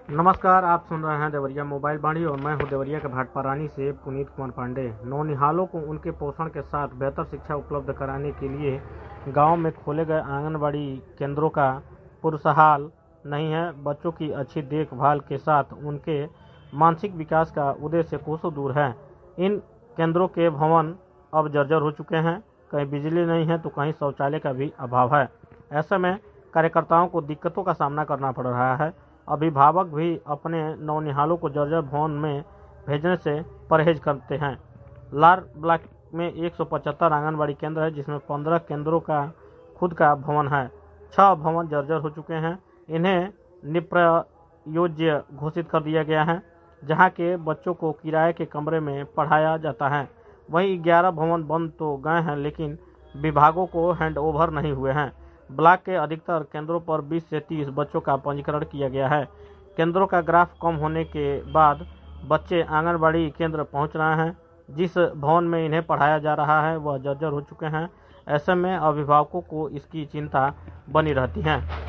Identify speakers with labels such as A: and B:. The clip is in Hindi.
A: नमस्कार, आप सुन रहे हैं देवरिया मोबाइल बाड़ी और मैं हूं देवरिया के भाटपारानी से पुनीत कुमार पांडे। नौनिहालों को उनके पोषण के साथ बेहतर शिक्षा उपलब्ध कराने के लिए गांव में खोले गए आंगनबाड़ी केंद्रों का पुरसहाल नहीं है। बच्चों की अच्छी देखभाल के साथ उनके मानसिक विकास का उद्देश्य कोसों दूर है। इन केंद्रों के भवन अब जर्जर हो चुके हैं। कहीं बिजली नहीं है तो कहीं शौचालय का भी अभाव है। ऐसे में कार्यकर्ताओं को दिक्कतों का सामना करना पड़ रहा है। अभिभावक भी अपने नौनिहालों को जर्जर भवन में भेजने से परहेज करते हैं। लार ब्लॉक में 175 आंगनबाड़ी केंद्र है, जिसमें 15 केंद्रों का खुद का भवन है। 6 भवन जर्जर हो चुके हैं। इन्हें निप्रयोज्य घोषित कर दिया गया है, जहां के बच्चों को किराए के कमरे में पढ़ाया जाता है। वहीं 11 भवन बंद तो गए हैं, लेकिन विभागों को हैंडओवर नहीं हुए हैं। ब्लॉक के अधिकतर केंद्रों पर 20 से 30 बच्चों का पंजीकरण किया गया है। केंद्रों का ग्राफ कम होने के बाद बच्चे आंगनबाड़ी केंद्र पहुंच रहे हैं। जिस भवन में इन्हें पढ़ाया जा रहा है वह जर्जर हो चुके हैं। ऐसे में अभिभावकों को इसकी चिंता बनी रहती है।